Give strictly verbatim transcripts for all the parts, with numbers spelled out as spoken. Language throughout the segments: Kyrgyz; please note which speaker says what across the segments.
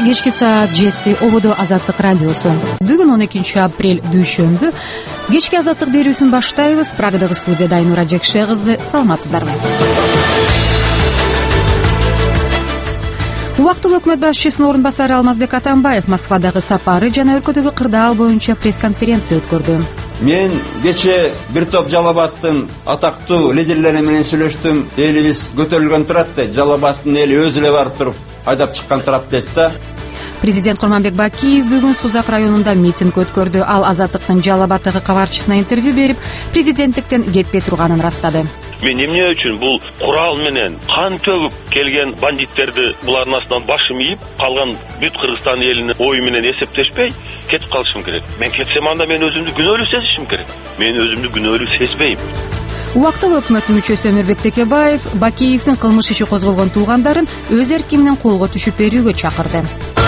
Speaker 1: кечки саат жети ободо Азаттык радиосу. Бүгүн он экинчи апрель дүйшөмбү. Кечки Азаттык берүүсүн баштайбыз. Прагадагы студияда Айнура Жекше кызы. Саламатсыздарбы? Убактылуу өкмөт башчысынын орун басары Алмазбек Атамбаев Москвадагы сапары жана өлкөдөгү кырдаал боюнча пресс-конференция өткөрдү.
Speaker 2: Мен кече бир топ Жалал-Абадтын атактуу лидерлери менен сүйлөштүм. Элибиз көтөрүлгөн турат дейт. Жалал-Абадтын эли өзү эле барып туруп айдап чыккан турат дейт да.
Speaker 1: Президент Курманбек Бакиев бүгүн Сузак районунда митинг өткөрдү. Ал Азаттыктын Жалал-Абадтагы кабарчысына интервью берип, президенттиктен кетпей турганын ырастады.
Speaker 3: Мен эмне үчүн бул курал менен кан төгүп келген бандиттерди булардын астынан башым ийип, калган бүт Кыргызстан элинин ою менен эсептешпей кетип калышым керек. Мен кетсем анда мен өзүмдү күнөөлүү сезишим керек. Мен өзүмдү күнөөлүү сезбейм.
Speaker 1: Убактылуу өкмөттүн мүчөсү Өмүрбек Текебаев Бакиевдин кылмыш иши козголгон туугандарын өз эрки менен колго түшүп берүүгө чакырды.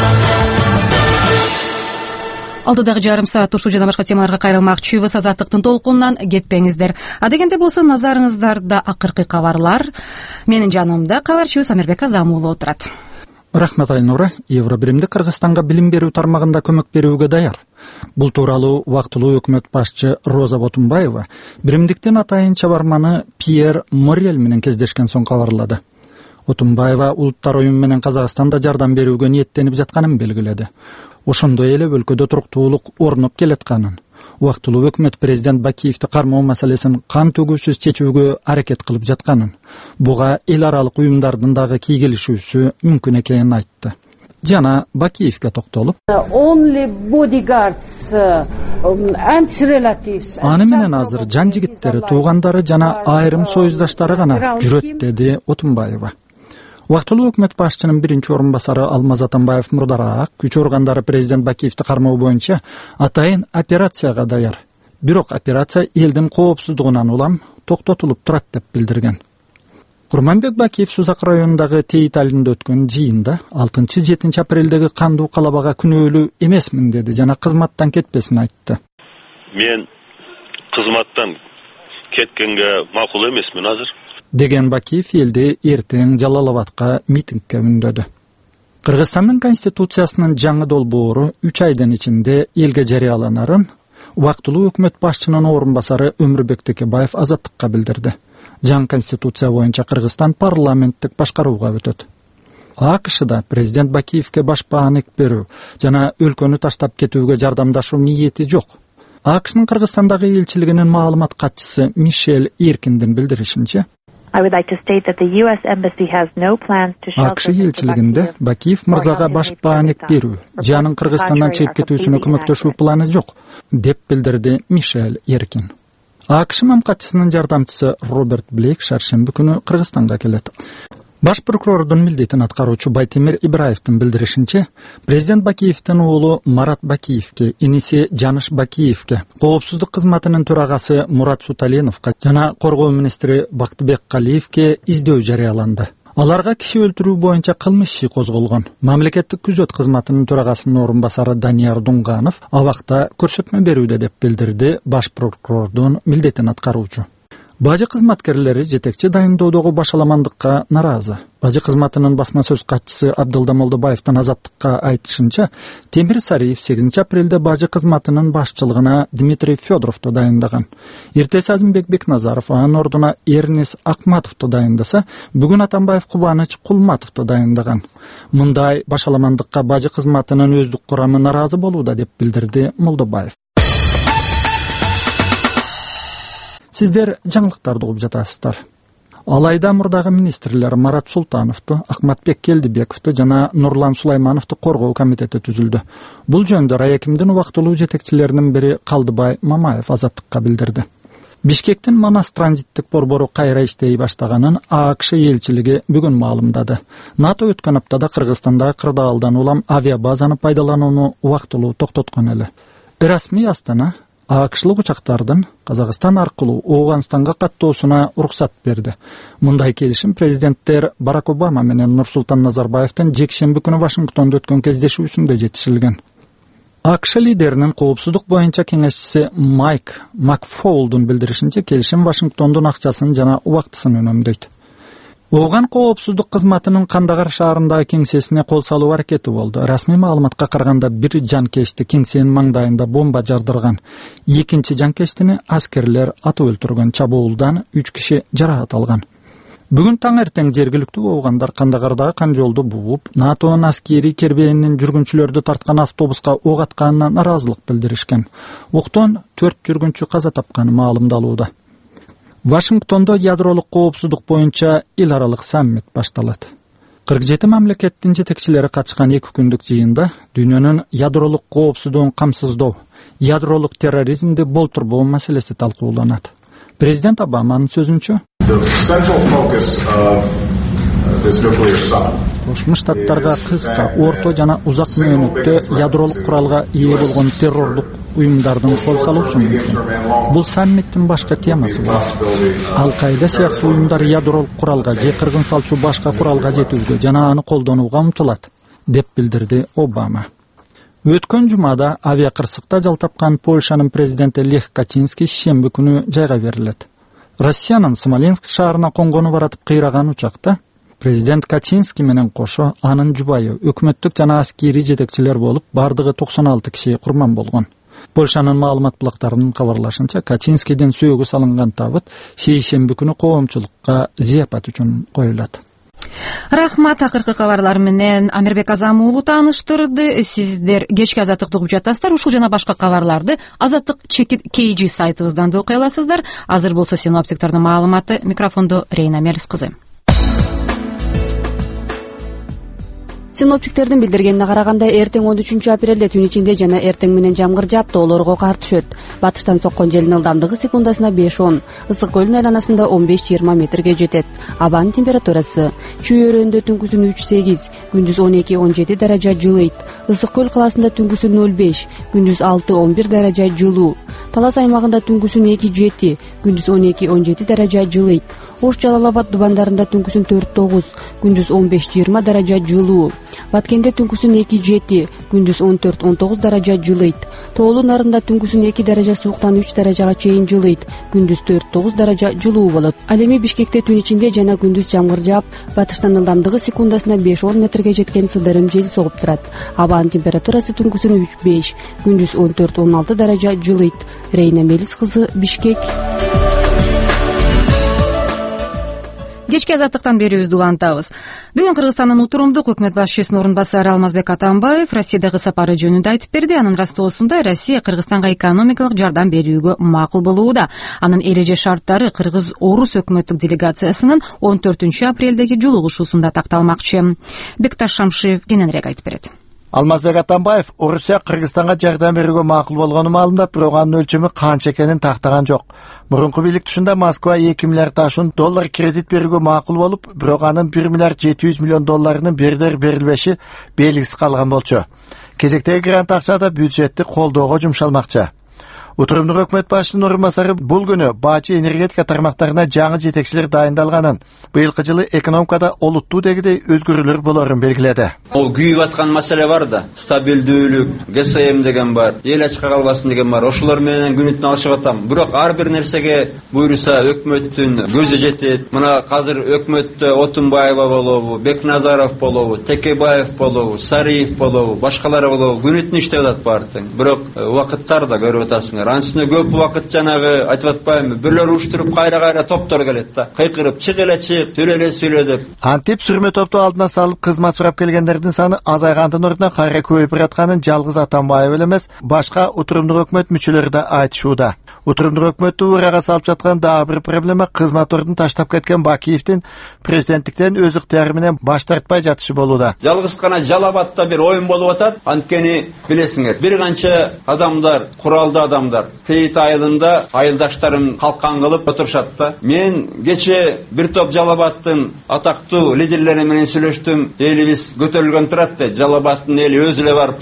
Speaker 1: Алдыдагы жарым саат ушул жана башка темаларга кайрылмакчыбыз. Азаттыктын толкунунан кетпеңиздер. Адегенде болсо назарыңыздарда акыркы кабарлар. Менин жанымда кабарчыбыз Амирбек Азам уулу отурат.
Speaker 4: Рахмат Айнура. Евробиримди Кыргызстанга билим берүү тармагында көмөк берүүгө даяр. Бул тууралуу убактылуу өкмөт башчы Роза Ботунбаева биримдиктин атайын чабарманы Пьер Моррель менен кездешкен соң кабарлады. Отунбаева улуттар оюну менен Казакстанда жардам берүүгө ниеттенип жатканын белгиледи. Ошондой эле өлкөдө туруктуулук орнуп келатканын, убактылуу өкмөт президент Бакиевди кармоо маселесин кан төгүүсүз чечүүгө аракет кылып жатканын, буга эл аралык уюмдардын дагы кийгилишүүсү мүмкүн экенин айтты. Жана Бакиевге токтолуп, аны менен азыр жан жигиттери, туугандары жана айрым союздаштары гана жүрөт, деди Отунбаева. Убактылуу өкмөт башчынын биринчи орун басары Алмаз Атамбаев мурдараак күч органдары президент Бакиевди кармоо боюнча атайын операцияга даяр. Бирок операция элдин коопсуздугунан улам токтотулуп турат деп билдирген. Курманбек Бакиев Сузак районундагы Тейит айылында өткөн жыйында алтынчы-жетинчи апрелдеги кандуу калабага күнөөлүү эмесмин деди жана кызматтан кетпесин айтты.
Speaker 3: Мен кызматтан кеткенге макул эмесмин азыр.
Speaker 4: Деген Бакиев элди эртең Жалал-Абадка митингге үндөдү. Кыргызстандын конституциясынын жаңы долбоору үч айдын ичинде элге жарыяланарын убактылуу өкмөт башчынын орун басары Өмүрбек Текебаев Азаттыкка билдирди. Жаңы конституция боюнча Кыргызстан парламенттик башкарууга өтөт. АКШда президент Бакиевге баш баанык берүү жана өлкөнү таштап кетүүгө жардамдашуу ниети жок. АКШнын Кыргызстандагы элчилигинин маалымат катчысы Мишель Иркиндин билдиришинче, АКШ элчилигинде Бакиев мырзага баш баанык берүү, жанын Кыргызстандан чыгып кетүүсүнө көмөктөшүү планы жок, деп билдирди Мишель Иркин. АКШ мамкатчысынын жардамчысы Роберт Блейк шаршемби күнү Кыргызстанга келет. Баш прокурордун милдетин аткаруучу Байтемир Ибраевдин билдиришинче, президент Бакиевдин уулу Марат Бакиевге, иниси Жаныш Бакиевге, коопсуздук кызматынын төрагасы Мурат Суталеновго жана коргоо министри Бактыбек Калиевге издөө жарыяланды. Аларга киши өлтүрүү боюнча кылмыш иши козголгон. Мамлекеттик күзөт кызматынын төрагасынын орун басары Данияр Дунганов абакта көрсөтмө берүүдө деп билдирди баш прокурордун милдетин аткаруучу. Бажы кызматкерлери жетекчи дайындоодогу башаламандыкка наразы. Бажы кызматынын басма сөз катчысы Абдылда Молдобаевдин Азаттыкка айтышынча, Темир Сариев сегизинчи апрелде бажы кызматынын башчылыгына Дмитрий Федоровду дайындаган. Эртеси Азымбек Бекназаров анын ордуна Эрнис Акматовду дайындаса, бүгүн Атамбаев Кубаныч Кулматовду дайындаган. Мындай башаламандыкка бажы кызматынын өздүк курамы наразы болууда деп билдирди Молдобаев. Сиздер жаңылыктарды угуп жатасыздар. Алайда мурдагы министрлер Марат Султановду, Акматбек Келдибековду жана Нурлан Сулаймановду коргоо комитети түзүлдү. Бул жөнүндө Райакимдин убактылуу жетекчилеринин бири Калдыбай Мамаев Азаттыкка билдирди. Бишкектин Манас транзиттик борбору кайра иштей баштаганын АКШ элчилиги бүгүн маалымдады. НАТО өткөн аптада Кыргызстандагы кырдаалдан улам авиабазаны пайдаланууну убактылуу токтоткон эле. Расмий Астана АКШлык учактардын Казакстан аркылуу Ооганстанга каттоосуна уруксат берди. Мындай келишим президенттер Барак Обама менен Нурсултан Назарбаевдин жекшемби күнү Вашингтондо өткөн кездешүүсүндө жетишилген. АКШ лидеринин коопсуздук боюнча кеңешчиси Майк Макфоулдун билдиришинче, келишим Вашингтондун акчасын жана убактысын үнөмдөйт. Оған коопсуздук кызматынын Кандагар шаарындагы кеңсесине кол салуу аракети болду. Расмий маалыматка караганда бир жанкечти кеңсенин маңдайында бомба жардырган. Экинчи жанкечтини аскерлер атып өлтүргөн. Чабуулдан үч киши жаракат алган. Бүгүн таң эртең жергиликтүү оугандар Кандагардагы кан жолду бууп, НАТОнун аскери кербенинин жүргүнчүлөрдү тарткан автобуска ок атканына наразылык билдиришкен. Октон төрт жүргүнчү каза тапканы маалымдалууда. Вашингтондо ядролук коопсуздук боюнча эл аралык саммит башталат. кырк жети мамлекеттин жетекчилери катышкан эки күндүк жыйында дүйнөнүн ядролук коопсуздугун камсыздоо, ядролук терроризмди болтурбоо маселеси талкууланат. Президент Обаманын сөзүнчө, Кошмо Штаттарга кыска, орто жана узак мөөнөттө ядролук куралга ээ болгон террорлук уюмдардын кол салуусу мүмкүн. Бул саммиттин башка темасы болот. Ал-Каида сыяктуу уюмдар ядролук куралга же кыргын салчу башка куралга жетүүгө жана аны колдонууга умтулат, деп билдирди Обама. Өткөн жумада авиакырсыкта жал тапкан Польшанын президенти Лех Качинский шемби күнү жайга берилет. Россиянын Смоленск шаарына конгону баратып кыйраган учакта президент Качинский менен кошо анын жубайы, өкмөттүк жана аскери жетекчилер болуп, бардыгы токсон алты киши курман болгон. Польшанын маалымат булактарынын кабарлашынча, Качинскийдин сөөгү салынган табыт шейшемби күнү коомчулукка зияпат үчүн коюлат.
Speaker 1: Рахмат, акыркы кабарлар менен Амирбек Азамуулу тааныштырды. Сиздер кечки Азаттыкты угуп жатасыздар. Ушул жана башка кабарларды Азаттык чекит кей джи сайтыбыздан да окуй аласыздар. Азыр болсо синоптиктердин маалыматы. Микрофондо Рейна Мелис кызы.
Speaker 5: Синоптиктердин билдиргенине караганда, эртең он үчүнчү апрелде түн ичинде жана эртең менен жамгыр жаап, тоолорго кар түшөт. Батыштан соккон желдин ылдамдыгы секундасына беш он, ысык көлдүн айланасында он беш жыйырма метрге жетет. Абанын температурасы: Чүй өрөөндө түнкүсүн үч сегиз, күндүз он эки он жети даража жылыйт. Ысык көл калаасында түнкүсүн нөл беш, күндүз алты он бир даража жылуу. Талас аймагында түнкүсүн эки жети, күндүз он эки он жети даража жылыйт. Ош Жалал Абад дубандарында түнкүсүн төрт тогуз, күндүз он беш жыйырма даража жылуу. Баткенде түнкүсүн эки жети, күндүз он төрт он тогуз даража жылыйт. Тоолу нарында түнкүсүн эки даража сууктан үч даражага чейин жылыйт, күндүз төрт тогуз даража жылуу болот. Ал эми Бишкекте түн ичинде жана күндүз жамгыр жаап, батыштан ылдамдыгы секундасына беш он метрге жеткен сыдырым жел согуп турат. Абанын температурасы түнкүсүн үч беш, күндүз он төрт он алты даража жылыйт. Рейна Мелис кызы, Бишкек.
Speaker 1: Кечки Азаттыктан берүүбүздү улантабыз. Бүгүн Кыргызстандын утурумдук өкмөт башчысынын орун басары Алмазбек Атамбаев Россиядагы сапары жөнүндө айтып берди. Анын растоосунда Россия Кыргызстанга экономикалык жардам берүүгө макул болууда. Анын эреже шарттары Кыргыз-Орус өкмөттүк делегациясынын он төртүнчү апрелдеги жолугушуусунда такталмакчы. Бекташ Шамшиев кененирээк айтып берет.
Speaker 6: Алмазбек Атамбаев Орусия Кыргызстанга жардам берүүгө макул болгону маалымдап, бирок анын өлчөмү канча экенин тактаган жок. Мурунку бийлик тушунда Москва эки миллиард ашуун доллар кредит берүүгө макул болуп, бирок анын бир миллиард жети жүз миллион долларынын берилер берилбеши белгисиз калган болчу. Кезектеги грант акча да бюджетти колдоого жумшалмакчы. Утурумдук өкмөт башчысынын орун басары бул күнү баачы энергетика тармактарына жаңы жетекчилер дайындалганын, быйылкы жылы экономикада олуттуу дегидей өзгөрүүлөр болорун белгиледи.
Speaker 2: О күйүп аткан маселе бар да, стабилдүүлүк, ГСМ деген бар, эл ачка калбасын деген бар. Ошолор менен күнүтүн алышып атам. Бирок ар бир нерсеге буйруса өкмөттүн көзү жетет. Мына азыр өкмөттө Отунбаева болобу, Бекназаров болобу, Текебаев болобу, Сариев болобу, башкалары болобу күнүтүн иштеп атат баардык. Бирок убакыттар да көрүп атасыңар. Ансына көп убакыт жанагы айтып атпаймынбы, бирлер уштуруп кайра-кайра топтор келет да. Кыйкырып чык эле чык, сүйлө эле сүйлө деп.
Speaker 6: Антип сүрмө топту алдына салып кызмат сурап келгендердин саны азайгандын ордуна кайра көбөйүп баратканын жалгыз Атамбаев эле эмес, башка утурумдук өкмөт мүчөлөрү да айтышууда. Утурумдук өкмөттү урага салып жаткан дагы бир проблема кызмат ордун таштап кеткен Бакиевдин президенттиктен өз ыктыяры менен баш тартпай жатышы болууда.
Speaker 2: Жалгыз гана Жалабатта бир оюн болуп атат. Анткени билесиңер, бир канча адамдар, куралдуу адамдар Тейит айылында айылдаштарым калкан кылып отурушат да. Мен кече бир топ Жалабаттын атактуу лидерлери менен сүйлөштүм. Элибиз көтөрүлгөн турат да. Жалабаттын эли өзү эле барып туруп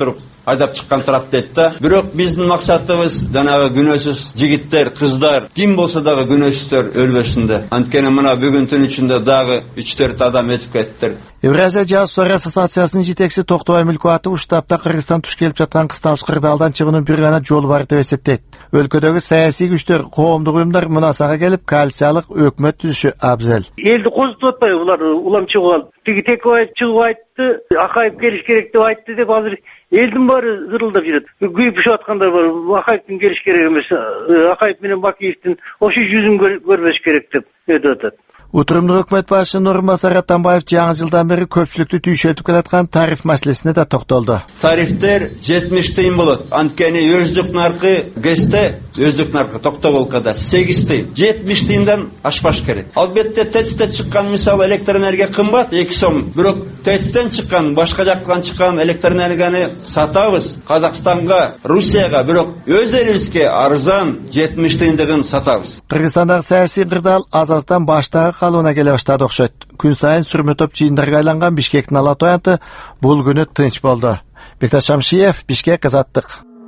Speaker 2: айдап чыккан турат дейт да. Бирок биздин максатыбыз жанагы күнөөсүз жигиттер, кыздар, ким болсо дагы күнөөсүздөр өлбөсүндө. Анткени мына бүгүн түн ичинде дагы үч төрт адам өтүп кетти.
Speaker 6: Евразия Жазуучулар ассоциациясынын жетекчиси Токтобай Мүлкүатов штабта Кыргызстан туш келип жаткан кысталыш кырдаалдан чыгуунун бир гана жолу бар деп эсептейт. Өлкөдөгү саясий күчтөр, коомдук уюмдар мунасага келип коалициялык өкмөт түзүшү абзел.
Speaker 7: Элди козутуп атпайбы улар улам чыгып алып. Тиги Текебаев чыгып айтты, Акаев келиш керек деп айтты деп азыр элдин баары зырылдап жүрөт. Күйүп ушуп аткандар бар. Акаевдин келиш керек эмес. Акаев менен Бакиевдин ошо жүзүн көрбөш керек деп өтүп атат.
Speaker 6: Утурумдук өкмөт башчысынын орун басары Атамбаев жаңы жылдан бери көпчүлүктү түйшөтүп келаткан тариф маселесине да токтолду.
Speaker 2: Тарифтер жетимиш тыйын болот. Анткени өздүк наркы ГЭСте, өздүк наркы Токтоболкада сегиз тыйын, жетимиш тыйындан ашпаш керек. Албетте ТЭЦтен чыккан мисалы электр энергия кымбат эки сом. Бирок ТЭЦтен чыккан, башка жактан чыккан электр энергияны сатабыз Казакстанга, Русияга, бирок өз элибизге арзан жетимиш тыйындыгын сатабыз.
Speaker 6: Кыргызстандагы саясий кырдаал азаттан баштагы калыбына келе баштады окшойт. Күн сайын сүрмө топ жыйындарга айланган Бишкектин ала тоянты бул күнү тынч болду. Бекташ Шамшиев, Бишкек, Азаттык.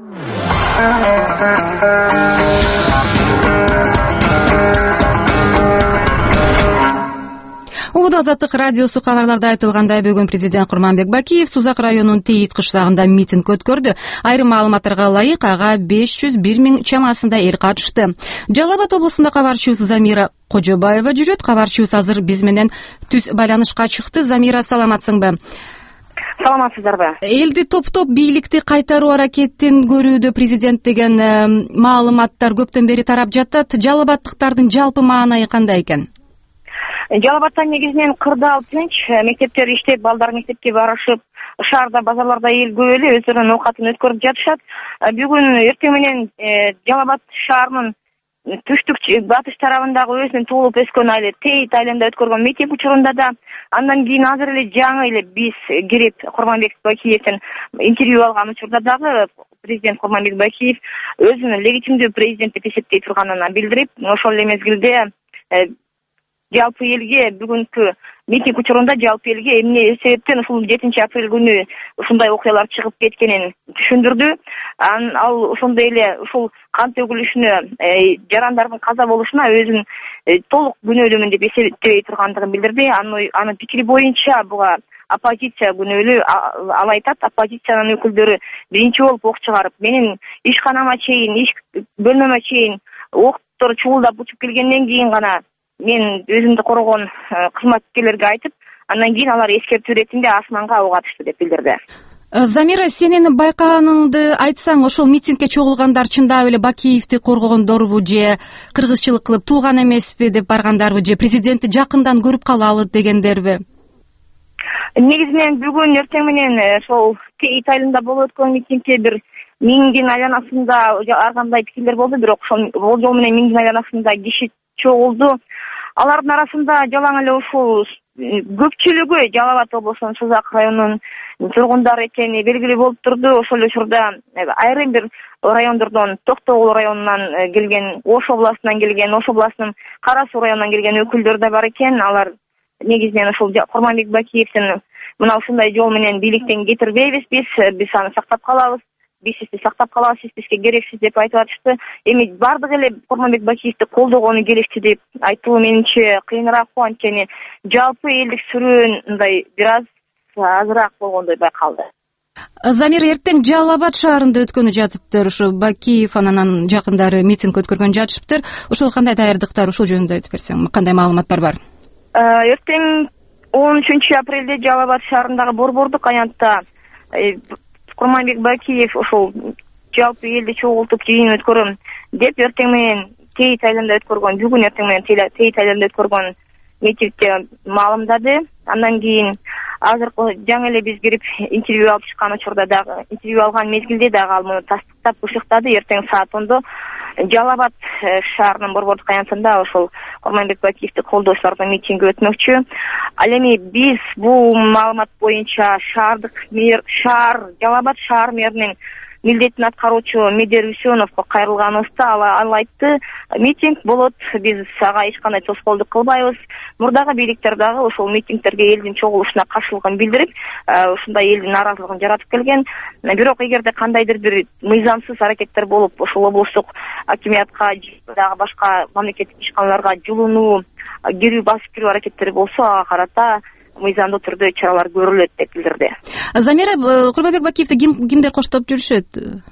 Speaker 1: Убуда Азаттык радиосу кабарларда айтылгандай, бүгүн президент Курманбек Бакиев Сузак районунун Тейит кыштагында митинг өткөрдү. Айрым маалыматтарга ылайык, ага беш жүз бир миң чамасында эл катышты. Жалал Абад облусунда кабарчыбыз Замира Кожобаева жүрөт. Кабарчыбыз азыр биз менен түз байланышка чыкты. Замира, саламатсыңбы?
Speaker 8: Саламатсыздарбы?
Speaker 1: Элди топтоп бийликти кайтаруу аракетин көрүүдө президент деген маалыматтар көптөн бери тарап жатат. Жалал Абадтыктардын жалпы маанайы кандай экен?
Speaker 8: Жалал Абадта негизинен кырдаал тынч, мектептер иштеп, балдар мектепке барышып, шаарда, базарларда эл көп эле өздөрүнүн оокатын өткөрүп жатышат. Бүгүн эртең менен Жалал Абад шаарынын түштүк батыш тарабындагы өзүнүн туулуп өскөн айылы Тейит айылында өткөргөн митинг учурунда да, андан кийин азыр эле жаңы эле биз кирип Курманбек Бакиевден интервью алган учурда дагы президент Курманбек Бакиев өзүнүн легитимдүү президент деп эсептей турганын билдирип, ошол эле мезгилде жалпы элге бүгүнкү митинг учурунда жалпы элге эмне себептен ушул жетинчи апрель күнү ушундай окуялар чыгып кеткенин түшүндүрдү. Ал ошондой эле ушул кан төгүлүшүнө, жарандардын каза болушуна өзүн толук күнөөлүүмүн деп эсептебей тургандыгын билдирди. Анын пикири боюнча буга оппозиция күнөөлүү. Ал айтат, оппозициянын өкүлдөрү биринчи болуп ок чыгарып, менин ишканама чейин, иш бөлмөмө чейин октор чуулдап учуп келгенден кийин гана мен өзүмдү коргон кызматкерлерге айтып, андан кийин алар эскертүү иретинде асманга ок атышты деп билдирди.
Speaker 1: Замира, сенин байкаганыңды айтсаң, ошол митингге чогулгандар чындап эле Бакиевди коргогондорбу же кыргызчылык кылып тууган эмеспи деп баргандарбы же президентти жакындан көрүп калалы дегендерби?
Speaker 8: Негизинен бүгүн эртең менен ошол Тейит айылында болуп өткөн митингге бир миңдин айланасында ар кандай пикирлер болду, бирок ошол болжол менен миңдин айланасында киши чогулду. Алардын арасында жалаң эле ушул көпчүлүгү Жалал Абад облусунун Сузак районунун тургундары экени белгилүү болуп турду. Ошол учурда айрым бир райондордон, Токтогул районунан келген, Ош областынан келген, Ош областынын Кара Суу районунан келген өкүлдөр да бар экен. Алар негизинен ушул Курманбек Бакиевдин мына ушундай жол менен бийликтен кетирбейбиз биз, биз аны сактап калабыз. Биз сизди сактап калабыз, сиз бизге керексиз деп айтып атышты. Эми бардык эле Курманбек Бакиевди колдогону келишти деп айтуу менимче кыйыныраак, анткени жалпы элдик сүрөөн мындай бир аз азыраак болгондой байкалды.
Speaker 1: Замир, эртең Жалал Абад шаарында өткөнү жатыптыр. Ушу Бакиев анан жакындары митинг өткөргөн жатышыптыр. Ушул кандай даярдыктар, ушул жөнүндө айтып берсең, кандай маалыматтар бар?
Speaker 8: Эртең он үчүнчү апрелде Жалал Абад шаарындагы борбордук аянтта Курманбек Бакиев ошол жалпы элди чогултуп жыйын өткөрөм деп эртең менен Тейит айылында өткөргөн, бүгүн эртең менен Тейит айылында өткөргөн митингде маалымдады. Андан кийин азыркы жаңы эле биз кирип интервью алып чыккан учурда дагы, интервью алган мезгилде дагы ал муну тастыктап ышыктады. Эртең саат ондо Жалал Абад шаарынын борбордук аянтында ошол Курманбек Бакиевди колдоочулардын митинги өтмөкчү. Ал эми биз бул маалымат боюнча шаардык мэр, шаар Жалал Абад шаар мэринин милдетин аткаруучу Медер Үсеновго кайрылганыбызда ал айтты, митинг болот, биз ага эч кандай тоскоолдук кылбайбыз. Мурдагы бийликтер дагы ошол митингтерге элдин чогулушуна каршылыгын билдирип, ушундай элдин нааразылыгын жаратып келген. Бирок эгерде кандайдыр бир мыйзамсыз аракеттер болуп, ошол облустук акимиятка дагы башка мамлекеттик ишканаларга жулунуу, кирүү басып кирүү аракеттери болсо, ага карата мыйзамдуу түрдө чаралар көрүлөт деп билдирди.
Speaker 1: Замира, Курманбек Бакиевди кимдер коштоп жүрүшөт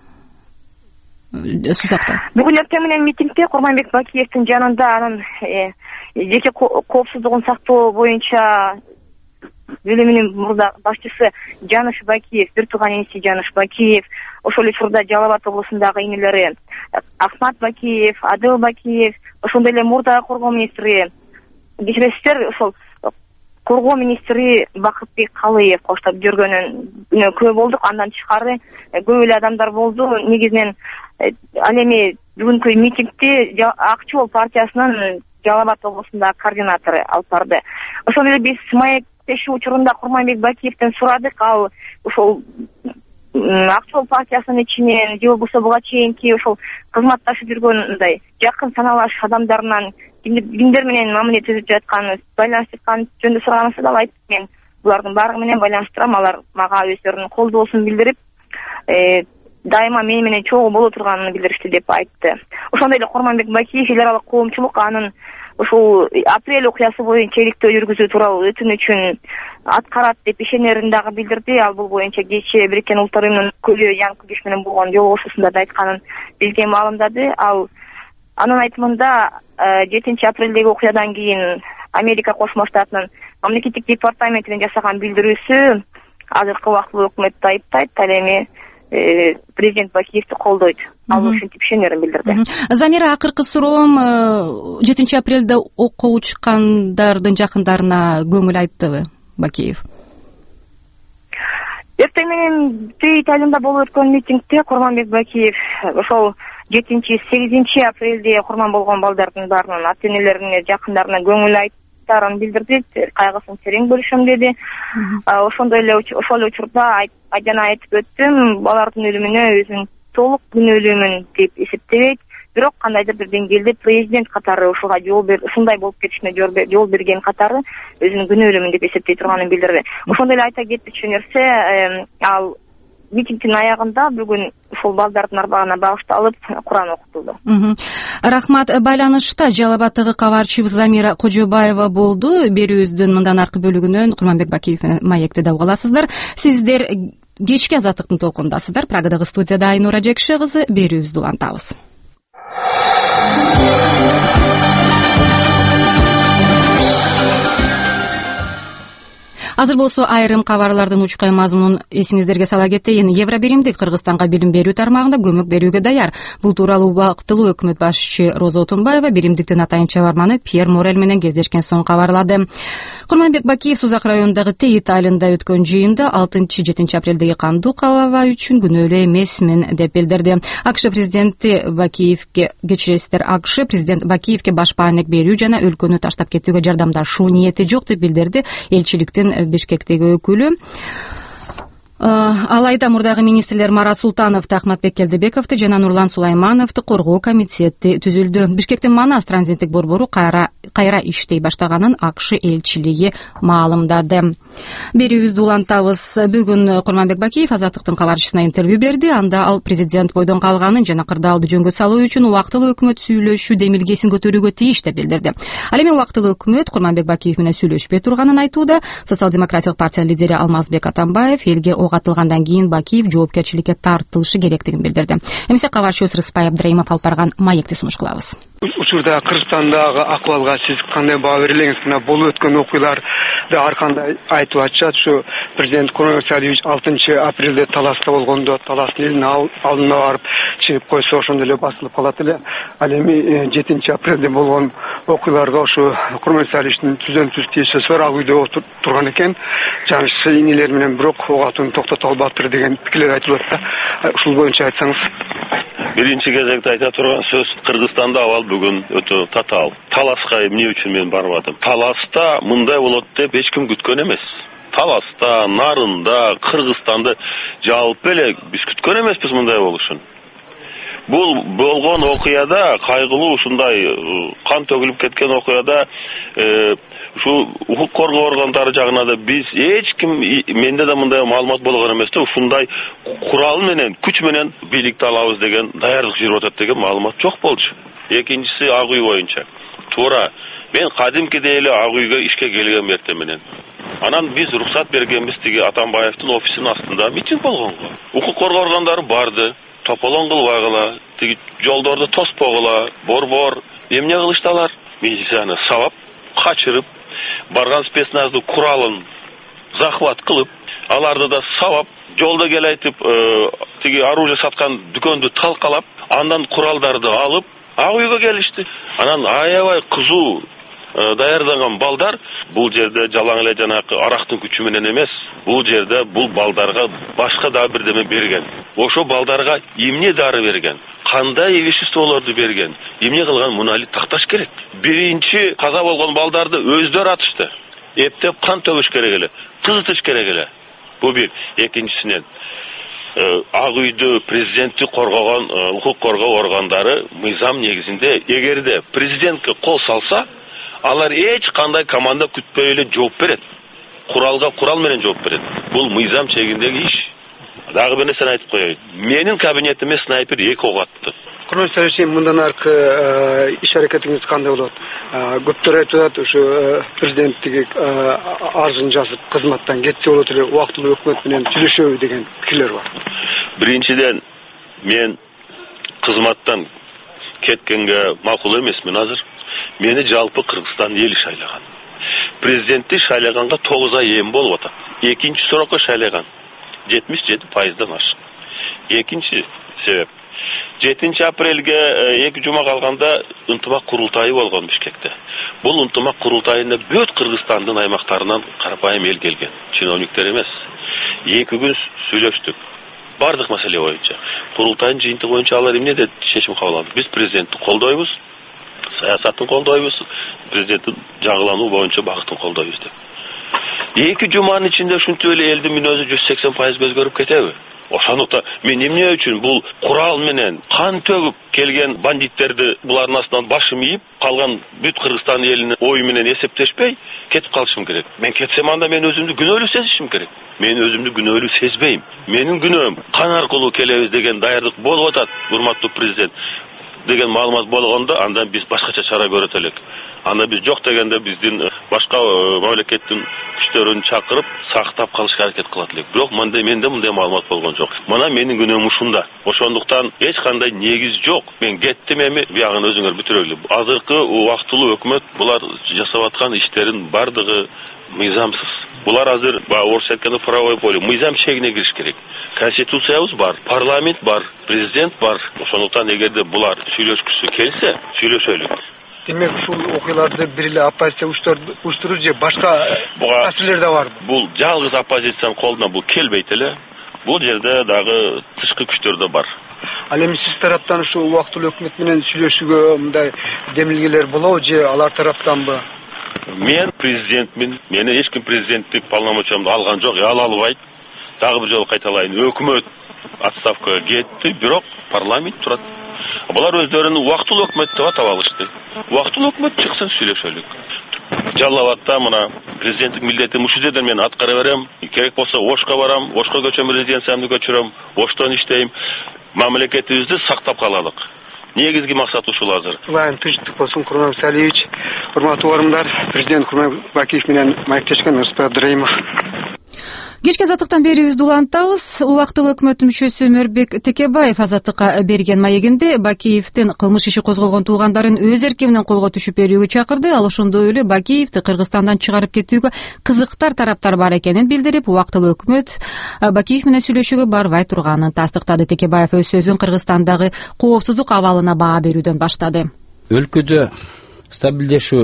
Speaker 1: Сузакта?
Speaker 8: Бүгүн эртең менен митингде Курманбек Бакиевдин жанында анын жеке коопсуздугун сактоо боюнча бөлүмүнүн мурда башчысы Жаныш Бакиев, бир тууган иниси Жаныш Бакиев, ошол учурда Жалал Абад облусундагы инилери Ахмат Бакиев, Адыл Бакиев, ошондой эле мурдагы коргоо министри, кечиресиздер, ошол коргоо министри Бакытбек Калыев коштоп жүргөнүн көп болдук. Андан тышкары көп эле адамдар болду. Негизинен ал эми бүгүнкү митингди Ак Жол партиясынын Жалал Абад облусундагы координатору алып барды. Ошол эле биз маектешүү учурунда Курманбек Бакиевден сурадык. Ал ошол Ак Жол партиясынын ичинен же болбосо буга чейинки ошол кызматташып жүргөндай жакын саналаш адамдарынан кимдер менен мамиле түзүп жатканын, байланыштырган жөнүндө сураганыбызда ал айтты, мен булардын баары менен байланыштырам, алар мага өздөрүнүн колдоосун билдирип, дайыма мени менен чогуу боло турганын билдиришти деп айтты. Ошондой эле Курманбек Бакиев эл аралык коомчулук анын ушул апрель окуясы боюнча иликтөө жүргүзүү тууралуу өтүнүчүн аткарат деп ишенерин дагы билдирди. Ал бул боюнча кечээ Бириккен Улуттар Уюмунун өкүлү Ян Кугиш менен болгон жолугушуусунда да айтканын бизге маалымдады. Ал анын айтымында жетинчи апрелдеги окуядан кийин Америка Кошмо Штатынын мамлекеттик департаментинин жасаган билдирүүсү азыркы убактылуу өкмөттү айыптайт, ал эми президент Бакиевди колдойт. Ал ушинтип ишенерин билдирди.
Speaker 1: Замира, акыркы суроом, жетинчи апрелде окко учкандардын жакындарына көңүл айттыбы Бакиев?
Speaker 8: Эртең менен Түйүт айылында болуп өткөн митингде Курманбек Бакиев ошол жетинчи сегизинчи апрелде курман болгон балдардын баарынын ата энелерине, жакындарына көңүл айттарын билдирди, кайгысын терең бөлүшөм деди. Ошондой эле ошол учурда жана айтып өттүм, балардын өлүмүнө өзүн толук күнөөлүүмүн деп эсептебейт, бирок кандайдыр бир деңгээлде президент катары ушуга жол бер, ушундай болуп кетишине жол берген катары өзүнүн күнөөлүүмүн деп эсептей турганын билдирди. Ошондой эле айта кетчү нерсе, ал митингдин аягында бүгүн ушул балдардын арбагына багышталып Куран окутулду.
Speaker 1: Рахмат. Байланышта Жалал Абадтагы кабарчыбыз Замира Кожобаева болду. Берүүбүздүн мындан аркы бөлүгүнөн Курманбек Бакиев маекти да угаласыздар. Сиздер кечки азаттыктын толкундасыздар. Прагадагы студияда Айнура Жекше кызы берүүбүздү улантабыз. Азыр болсо айрым кабарлардын учкай мазмунун эсиңиздерге сала кетейин. Евробиримдик Кыргызстанга билим берүү тармагында көмөк берүүгө даяр. Бул тууралуу убактылуу өкмөт башчы Роза Отунбаева Биримдиктин атайын чабарманы Пьер Морель менен кездешкен соң кабарлады. Курманбек Бакиев Сузак районундагы Тейит айылында өткөн жыйында алтынчы жетинчи апрелдеги кандуу калаба үчүн күнөөлүү эмесмин деп билдирди. АКШ президенти Бакиевге кечиресиздер АКШ президент Бакиевге баш бааник берүү жана өлкөнү таштап кетүүгө жардамдашуу ниети жок деп билдирди элчиликтин Бишкектеги өкүлү. Алайда мурдагы министрлер Марат Султанов, Ахматбек Келдебековду жана Нурлан Сулаймановду коргоо комитети түзүлдү. Бишкектин Манас транзиттик борбору кайра кайра иштей баштаганын АКШ элчилиги маалымдады. Берүүбүздү улантабыз. Бүгүн Курманбек Бакиев Азаттыктын кабарчысына интервью берди. Анда ал президент бойдон калганын жана кырдаалды жөнгө салуу үчүн убактылуу өкмөт сүйлөшүү демилгесин көтөрүүгө тийиш деп билдирди. Ал эми убактылуу өкмөт Курманбек Бакиев менен сүйлөшпөй турганын айтууда. Социал-демократиялык партия лидери Алмазбек Атамбаев элге атылгандан кийин Бакиев жоопкерчиликке тартылышы керектигин билдирди. Эмесе кабарчыбыз Рыспай Абдрайымов алып барган маекти сунуш кылабыз.
Speaker 9: Учурда Кыргызстандагы акыбалга сиз кандай баа берилеңиз? Мына болуп өткөн окуяларды ар кандай айтып атышат. Ушу президент Курманбек Садиевич алтынчы апрелде Таласта болгондо Таластын элдин алдына барып чыгып койсо ошондо эле басылып калат эле. Ал эми жетинчи апрелде болгон окуяларга ушу Курманбек Садиевичтин түздөн түз тиешеси бар, ал үйдө отуруп турган экен. Жанысы инелер менен бирок ок атууну токтото албаптыр деген пикирлер айтылат да. Ушул боюнча айтсаңыз.
Speaker 3: Биринчи кезекте айта турган сөз, Кыргызстанда абал бүгүн өтө татаал. Таласка эмне үчүн мен барып атам? Таласта мындай болот деп эч ким күткөн эмес. Таласта, Нарында, Кыргызстанда жалпы эле биз күткөн эмеспиз мындай болушун. Бул болгон окуяда, кайгылуу ушундай кан төгүлүп кеткен окуяда ушу укук коргоо органдары жагынан да биз эч ким, менде да мындай маалымат болгон эмес да, ушундай курал менен, күч менен бийликти алабыз деген даярдык жүрүп атат деген маалымат жок болчу. Экинчиси Ак үй боюнча. Туура, мен кадимкидей эле Ак үйгө ишке келген мерте менен. Анан биз уруксат бергенбиз тиги Атамбаевдин офисинин астында митинг болгонго. Укук коргоо органдары барды, тополоң кылбагыла, тиги жолдорду тоспогула, борбор, эмне кылышталар? Милицияны сабап, качырып, барган спецназды куралын захват кылып, аларды да сабап, жолдо келейтип, тиги оружие саткан дүкөндү талкалап, андан куралдарды алып, Ак үйгө келишти. Анан аябай кызуу даярданган балдар бул жерде жалаң эле жанакы арактын күчү менен эмес, бул жерде бул балдарга башка да бирдеме берген. Ошо балдарга эмне дары берген, кандай веществолорду берген, эмне кылган, муну али такташ керек. Биринчи каза болгон балдарды өздөрү атышты. Эптеп кан төгүш керек эле, кызытыш керек эле. Бул бир. Экинчисинен Ак үйдү президентти коргогон укук коргоо органдары мыйзам негизинде эгерде президентке кол салса, алар эч кандай команда күтпөй эле жооп берет. Куралга курал менен жооп берет. Бул мыйзам чегиндеги иш. Дагы бир нерсени айтып коеюн. Менин кабинетиме снайпер эки ок атты.
Speaker 9: Курматтуу Сәриши, мындан аркы иш аракетиңиз кандай болот? Көптөр айтып атат, ушу президенттиги арызын жазып кызматтан кетсе болот эле, убактылуу өкмөт менен сүйлөшөбү деген пикирлер бар.
Speaker 3: Биринчиден, мен кызматтан кеткенге макул эмесмин азыр. Мени жалпы Кыргызстан эли шайлаган. Президентти шайлаганга тогуз ай эм болуп атат. Экинчи срокко шайлаган жетимиш жети пайыздан ашык. Экинчи себеп, жетинчи апрелге эки жума калганда ынтымак курултайы болгон Бишкекте. Бул ынтымак курултайына бүт Кыргызстандын аймактарынан карапайым эл келген, чиновниктер эмес. Эки күн сүйлөштүк. Бардык маселе боюнча. Курултайдын жыйынтыгы боюнча алар эмне деп чечим кабыл алды. Биз президентти колдойбуз, саясатын колдойбуз, президенттин жаңылануу боюнча багытын колдойбуз деп. Эки жуманын ичинде ушинтип эле элдин мүнөзү жүз сексен пайыз өзгөрүп кетеби? Ошондуктан мен эмне үчүн бул курал менен кан төгүп келген бандиттерди булардын астынан башым ийип, калган бүт Кыргызстан элинин ою менен эсептешпей кетип калышым керек. Мен кетсем анда мен өзүмдү күнөөлүү сезишим керек. Мен өзүмдү күнөөлүү сезбейм. Менин күнөөм кан аркылуу келебиз деген даярдык болуп атат, урматтуу президент деген маалымат болгондо, анда биз башкача чара көрөт элек. Анда биз жок дегенде биздин башка мамлекеттин күчтөрүн чакырып сактап калышка аракет кылат элек. Бирок менде менде мындай маалымат болгон жок. Мына менин күнөөм ушунда. Ошондуктан эч кандай негиз жок. Мен кеттим, эми биягын өзүңөр бүтүрөлү. Азыркы убактылуу өкмөт булар жасап аткан иштерин бардыгы мыйзамсыз. Булар азыр орус айтканда правовой поле, мыйзам чегине кириш керек. Конституциябыз бар, парламент бар, президент бар. Ошондуктан эгерде булар сүйлөшкүсү келсе, сүйлөшөлүк.
Speaker 9: Демек, ушул окуяларды бир эле оппозиция уюштуруу же башка маселелер да барбы?
Speaker 3: Бул жалгыз оппозициянын колуна бул келбейт эле. Бул жерде дагы тышкы күчтөр да бар.
Speaker 9: Ал эми сиз тараптан ушул убактылуу өкмөт менен сүйлөшүүгө мындай демилгелер болобу же алар тараптанбы?
Speaker 3: Мен президентмин. Мени эч ким президенттик полномочиямды алган жок, ала албайт. Дагы бир жолу кайталайын. Өкмөт отставкага кетти, бирок парламент турат. Булар өздөрүн убактылуу өкмөт деп атап алышты. Убактылуу өкмөт чыксын, сүйлөшөлүк. Жалал Абадта мына президенттик милдетим ушул жерден мен аткара берем. Керек болсо Ошко барам, Ошко көчөм, резиденциямды көчүрөм, Оштон иштейм. Мамлекетибизди сактап калалык. Негизги максат ушул азыр.
Speaker 9: Улайым тынчтык болсун, Курманбек Салиевич. Урматтуу барымдар, президент Курманбек Бакиев менен маектешкен Рустам Абдыраимов.
Speaker 1: Кечки азаттыктан берүүбүздү улантабыз. Убактылуу өкмөт мүчөсү Мөрбек Текебаев азаттыкка берген маегинде Бакиевдин кылмыш иши козголгон туугандарын өз эрки менен колго түшүп берүүгө чакырды. Ал ошондой эле Бакиевди Кыргызстандан чыгарып кетүүгө кызыктар тараптар бар экенин билдирип, убактылуу өкмөт Бакиев менен сүйлөшүүгө барбай турганын тастыктады. Текебаев өз сөзүн Кыргызстандагы коопсуздук абалына баа берүүдөн баштады.
Speaker 10: Өлкөдө стабилдешүү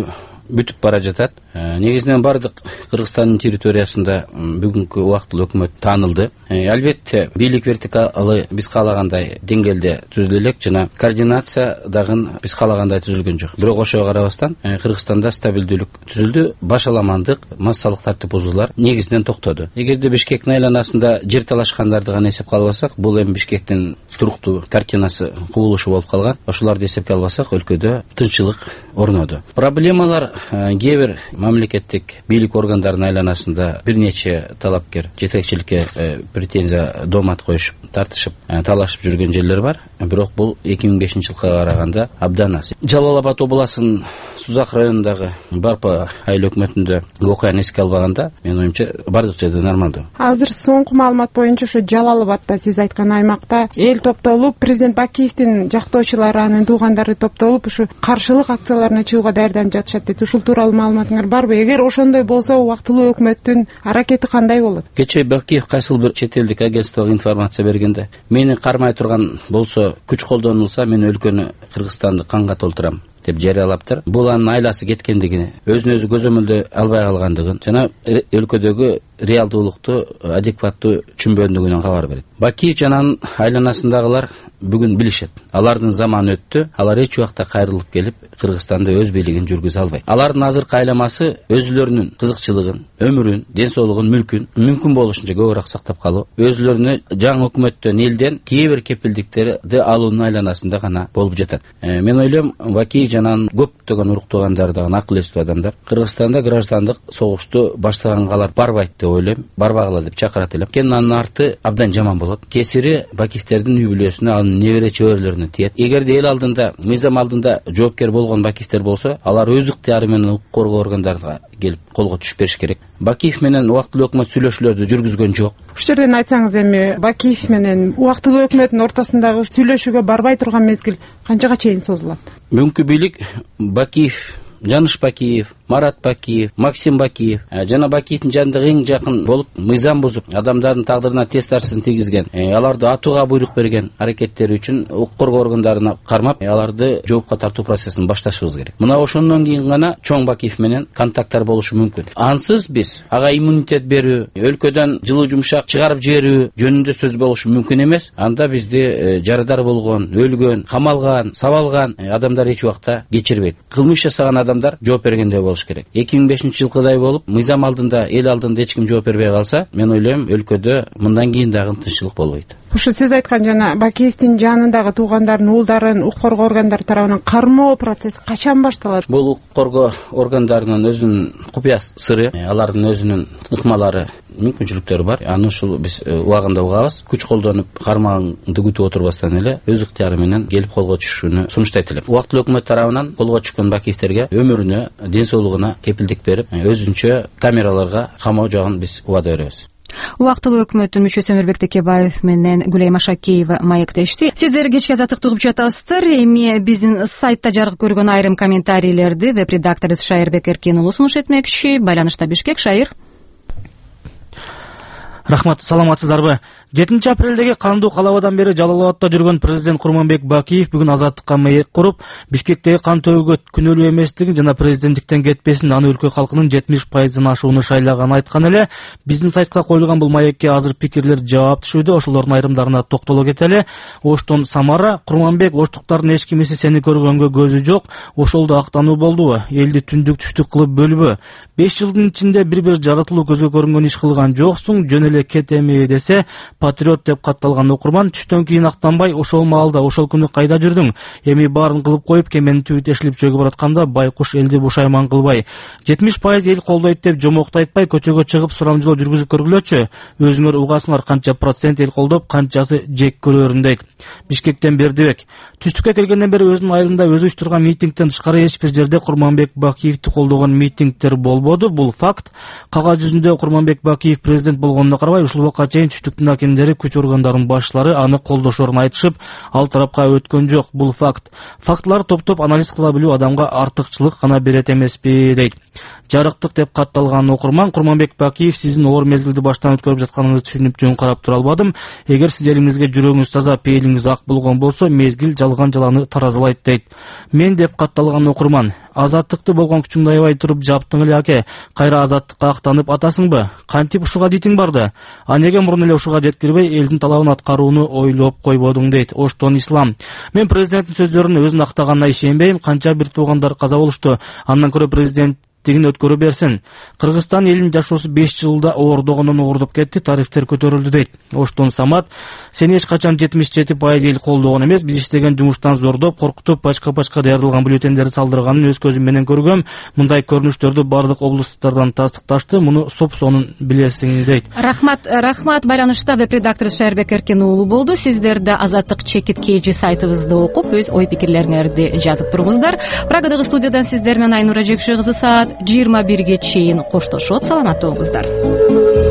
Speaker 10: бүтүп бара жатат. Негизинен бардык Кыргызстандын территориясында бүгүнкү убактылуу өкмөт таанылды. Албетте бийлик вертикалы биз каалагандай деңгээлде түзүлө элек жана координация дагы биз каалагандай түзүлгөн жок. Бирок ошого карабастан Кыргызстанда стабилдүүлүк түзүлдү. Башаламандык, массалык тартип бузуулар негизинен токтоду. Эгерде Бишкектин айланасында жер талашкандарды гана эсепке албасак, бул эми Бишкектин туруктуу картинасы кубулушу болуп калган. Ошолорду эсепке албасак, өлкөдө тынччылык орноду. Проблемалар кээ бир мамлекеттик бийлик органдарынын айланасында бир нече талапкер жетекчиликке претензия доомат коюшуп, тартышып, талашып жүргөн жерлер бар. Бирок бул эки миң бешинчи жылга караганда абдан аз. Жалал Абад областынын Сузак районундагы Барпа айыл өкмөтүндө окуяны эске албаганда, менин оюмча бардык жерде нормалдуу.
Speaker 11: Азыр соңку маалымат боюнча ушу Жалал Абадта сиз айткан аймакта эл топтолуп, президент Бакиевдин жактоочулары, анын туугандары топтолуп, ушу каршылык акцияларына чыгууга даярданып жатышат дейт. Ушул тууралуу маалыматыңар барбы? Эгер ошондой болсо, убактылуу өкмөттүн аракети кандай болот?
Speaker 10: Кечээ Бакиев кайсыл бир чет элдик агентствого информация бергенде, мени кармай турган болсо, күч колдонулса, мен өлкөнү Кыргызстанды канга толтурам деп жарыялаптыр. Бул анын айласы кеткендигини, өзүн өзү көзөмөлдөй албай калгандыгын жана өлкөдөгү реалдуулукту адекваттуу түшүнбөгөндүгүнөн кабар берет. Бакиев жана анын айланасындагылар бүгүн билишет. Алардын заманы өттү. Алар эч убакта кайрылып келип Кыргызстанда өз бийлигин жүргүзө албайт. Алардын азыркы айламасы өзүлөрүнүн кызыкчылыгын, өмүрүн, ден соолугун, мүлкүн мүмкүн болушунча көбүрөөк сактап калуу, өзүлөрүнө жаңы өкмөттөн элден кээ бир кепилдиктерди алуунун айланасында гана болуп жатат. Э, мен ойлойм, Бакиев жана көптөгөн урук туугандар дагы акыл эстүү адамдар Кыргызстанда граждандык согушту баштаганга алар барбайт деп ойлойм, барбагыла деп чакырат элем. Кен анын арты абдан жаман болот. Кесири Бакиевтердин үй бүлөсүнө, анын небере чөбөрөлөрүнө тиет. Эгерде эл алдында, мыйзам алдында жоопкер болгон Бакиевтер болсо, алар өз ыктыяры менен укук коргоо органдарына келип колго түшүп бериш керек. Бакиев менен убактылуу өкмөт сүйлөшүүлөрдү жүргүзгөн жок.
Speaker 11: Ушул жерден айтсаңыз, эми Бакиев менен убактылуу өкмөттүн ортосундагы сүйлөшүүгө барбай турган мезгил канчага чейин созулат?
Speaker 10: Бүгүнкү бийлик Бакиев, Жаныш Бакиев, Марат Бакиев, Максим Бакиев жана Бакиевдин жанындагы эң жакын болуп, мыйзам бузуп, адамдардын тагдырына тез тарсын тийгизген, аларды атууга буйрук берген аракеттери үчүн укук коргоо органдарына кармап, аларды жоопко тартуу процессин башташыбыз керек. Мына ошондон кийин гана чоң Бакиев менен контакттар болушу мүмкүн. Ансыз биз ага иммунитет берүү, өлкөдөн жылуу жумшак чыгарып жиберүү жөнүндө сөз болушу мүмкүн эмес. Анда бизди жарадар болгон, өлгөн, камалган, сабалган адамдар эч убакта кечирбейт. Кылмыш жасаган адамдар жооп бергенде болуш керек. эки миң бешинчи жылкыдай болуп, мыйзам алдында, эл алдында эч ким жооп бербей калса, мен ойлойм, өлкөдө мындан кийин дагы тынччылык болбойт.
Speaker 11: Ушу сиз айткан жана Бакиевдин жанындагы туугандардын, уулдарын укук коргоо органдары тарабынан кармоо процесси качан башталат?
Speaker 10: Бул укук коргоо органдарынын өзүнүн купуя сыры, алардын өзүнүн ыкмалары, мүмкүнчүлүктөрү бар. Аны ушул биз убагында угабыз. Күч колдонуп, кармааңды күтүп отурбастан эле өз ыктыяры менен келип колго түшүшүнү сунуштайт элем. Убактылуу өкмөт тарабынан колго түшкөн Бакиевтерге өмүрүнө, ден соолугуна кепилдик берип, өзүнчө камераларга камоо жагын биз убада беребиз.
Speaker 1: Убактылуу өкмөттүн мүчөсү Өмүрбек Текебаев менен Гүлайым Ашакеева маектешти. Сиздер кечки азаттыкты угуп жатасыздар. Эми биздин сайтта жарык көргөн айрым комментарийлерди веб-редакторубуз Шайырбек Эркен уулу сунуш этмекчи. Байланышта Бишкек. Шайыр.
Speaker 12: Рахмат, саламатсыздарбы? жетинчи апрелдеги кандуу калабадан бери Жалал Абадта жүргөн президент Курманбек Бакиев бүгүн азаттыкка маек куруп, Бишкектеги кан төгүүгө күнөөлүү эместигин жана президенттиктен кетпесин, аны өлкө калкынын жетимиш пайызын ашууну шайлаган айткан эле. Биздин сайтка коюлган бул маекке азыр пикирлер жаап түшүүдө, ошолордун айрымдарына токтоло кетели. Оштон Самара: Курманбек, оштуктардын эч кимиси сени көргөнгө көзү жок, ошолду актануу болдубу? Элди түндүк түштүк кылып бөлбө? беш жылдын ичинде бир-бир жаратылуу көзгө көрүнгөн иш кылган жоксуң, жөн эле кетеми десе, патриот деп катталган окурман түштөн кийин актанбай, ошол маалда, ошол күнү кайда жүрдүң? Эми баарын кылып коюп, кемени түбү тешилип чөгүп баратканда байкуш элди бушайман кылбай, жетимиш пайыз эл колдойт деп жомокту айтпай, көчөгө чыгып сурамжылоо жүргүзүп көргүлөчү. Өзүңөр угасыңар канча процент эл колдоп, канчасы жек көрөрүн дейт. Бишкектен Бердибек: түштүккө келгенден бери өзүнүн айылында өзү уюштурган митингден тышкары эч бир жерде Курманбек Бакиевди колдогон митингдер болбоду. Бул факт. Кагаз жүзүндө Курманбек Бакиев президент болгонуна карабай ушул убакка чейин түштүктүн акимдери, күч органдарынын башчылары аны колдошорун айтышып, ал тарапка өткөн жок. Бул факт. Фактыларды топтоп анализ кыла билүү адамга артыкчылык гана берет эмеспи, дейт. Жарыктык деп катталган окурман: Курманбек Бакиев, сиздин оор мезгилди баштан өткөрүп жатканыңызды түшүнүп жөн карап тура албадым. Эгер сиз элиңизге жүрөгүңүз таза, пейилиңиз ак болгон болсо, мезгил жалган жаланы таразалайт, дейт. Мен деп катталган окурман: азаттыкты болгон күчүңдү аябай туруп жаптың эле аке. Кайра азаттыкка актанып атасыңбы? Кантип ушуга дитиң барды? А неге мурун эле ушуга жеткирбей элдин талабын аткарууну ойлоп койбодуң, дейт. Оштон Ислам: мен президенттин сөздөрүн өзүн актаганына ишенбейм. Канча бир туугандар каза болушту. Андан көрө президент өткөрө берсин. Кыргызстан элинин жашоосу беш жылда оордогондон оордоп кетти, тарифтер көтөрүлдү, дейт. Оштон Самат: сени эч качан жетимиш жети пайыз эл колдогон эмес, биз иштеген жумуштан зордоп, коркутуп, пачка-пачка даярдалган бюллетендерди салдырганын өз көзүм менен көргөм. Мындай көрүнүштөрдү бардык облустардан тастыкташты. Муну соп-сонун билесиң, дейт.
Speaker 1: Рахмат, рахмат. Байланышта веб-редактор Шайырбек Эркен уулу болду. Сиздер да Азаттык чекит kg сайтыбызды окуп, өз ой пикирлериңерди жазып туруңуздар. Прагадагы студиядан сиздер менен Айнура Жекши кызы саат жыйырма бирге чейин коштошот. Саламатта болуңуздар.